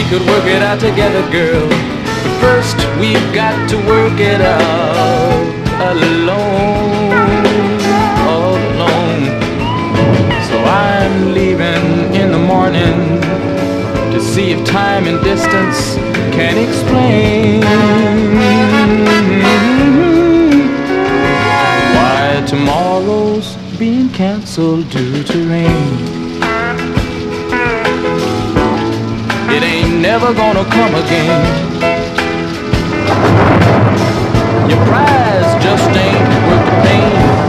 could work it out together, girl. But first we've got to work it out alone, all alone. So I'm leaving in the morning to see if time and distance can explain why tomorrow's being canceled due to rain. It ain't never gonna come again. Your prize just ain't worth the pain.